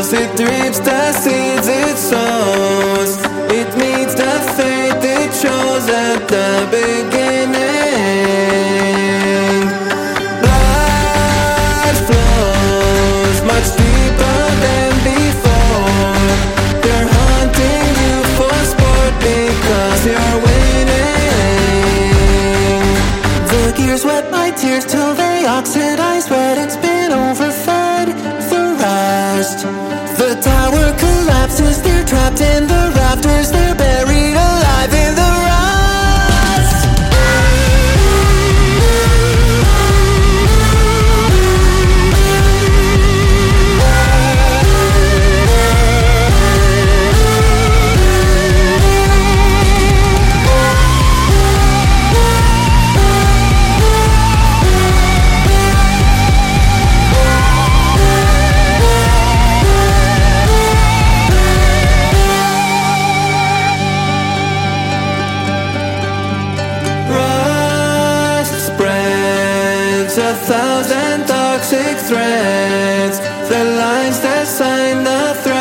grows, it reaps the seeds it sows. It meets the fate it chose at the beginning. Blood flows much deeper than before. They're hunting you for sport because you're winning. The gears wet my tears till they oxidize red. It's been overfed, thrashed. The tower collapses, they're trapped in the rafters. They're buried alive in the rust. A thousand toxic threads, the lines that sign the thread.